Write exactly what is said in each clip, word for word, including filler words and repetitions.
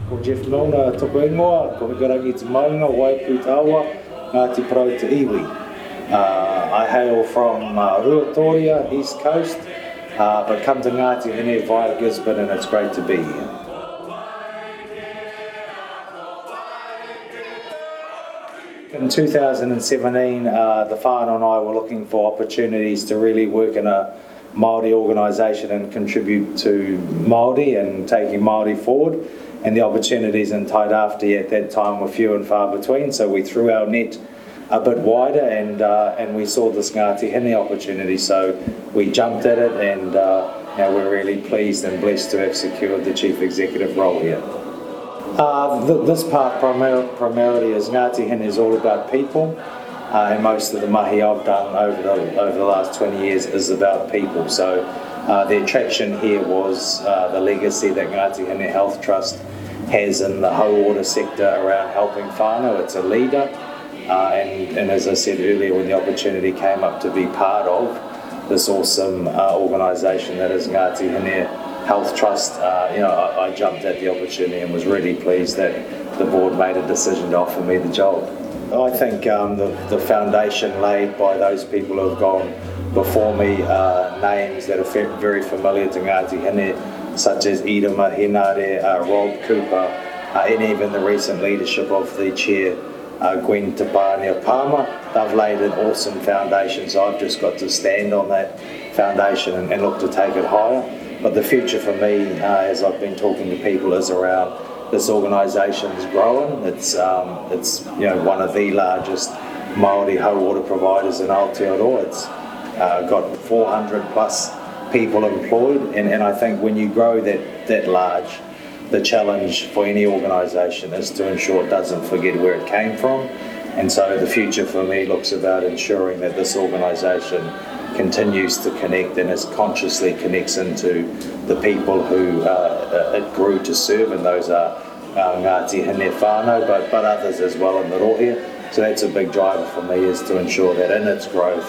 Ko Jeff Milner toko ingoa, ko Hikarangi te Maunga, Waipu Taua, Ngāti Parau te Iwi. Uh, I hail from uh, Ruatoria, East Coast, uh, but come to Ngāti Hine via Gisborne, and it's great to be here. In two thousand seventeen, uh, the whānau and I were looking for opportunities to really work in a Māori organisation and contribute to Māori and taking Māori forward. And the opportunities in Tairāwhiti at that time were few and far between, so we threw our net a bit wider, and uh, and we saw this Ngāti Hine opportunity, so we jumped at it, and uh, now we're really pleased and blessed to have secured the Chief Executive role here. Uh, th this part primar primarily is Ngāti Hine is all about people, uh, and most of the mahi I've done over the, over the last twenty years is about people. So uh, the attraction here was uh, the legacy that Ngāti Hine Health Trust has in the whole water sector around helping whānau. It's a leader, uh, and, and as I said earlier, when the opportunity came up to be part of this awesome uh, organisation that is Ngāti Hine Health Trust, uh, you know, I, I jumped at the opportunity and was really pleased that the board made a decision to offer me the job. I think um, the, the foundation laid by those people who have gone before me, uh, names that are very familiar to Ngāti Hine, such as Irama Henare, uh, Rob Cooper, uh, and even the recent leadership of the chair, uh, Gwen Tapania Palmer. They've laid an awesome foundation, so I've just got to stand on that foundation and, and look to take it higher. But the future for me, uh, as I've been talking to people, is around this organisation is growing. It's, um, it's you know, one of the largest Māori whole water providers in Aotearoa. It's uh, got four hundred plus people employed, and, and I think when you grow that, that large, the challenge for any organisation is to ensure it doesn't forget where it came from. And so the future for me looks about ensuring that this organisation continues to connect and as consciously connects into the people who uh, it grew to serve, and those are uh, Ngāti Hine whānau, but, but others as well in the rohe. So that's a big driver for me, is to ensure that in its growth,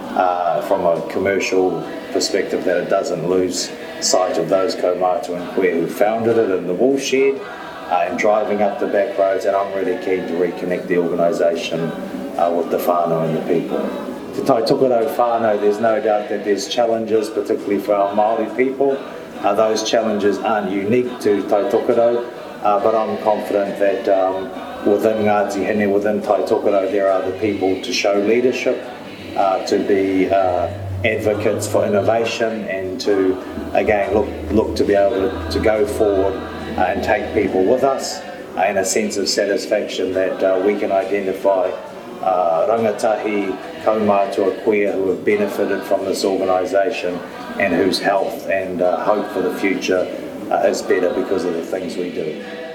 uh, from a commercial perspective, that it doesn't lose sight of those kaumātua and koe who founded it in the woolshed, uh, and driving up the back roads, and I'm really keen to reconnect the organisation uh, with the whānau and the people. To Tai Tokerau whānau, there's no doubt that there's challenges, particularly for our Māori people. Uh, those challenges aren't unique to Tai Tokerau, uh, but I'm confident that um, within Ngāti Hine, within Tai Tokerau, there are the people to show leadership, uh, to be uh, advocates for innovation, and to again look look to be able to, to go forward uh, and take people with us, uh, in a sense of satisfaction that uh, we can identify uh, rangatahi, kaumātua koe who have benefited from this organisation and whose health and uh, hope for the future uh, is better because of the things we do.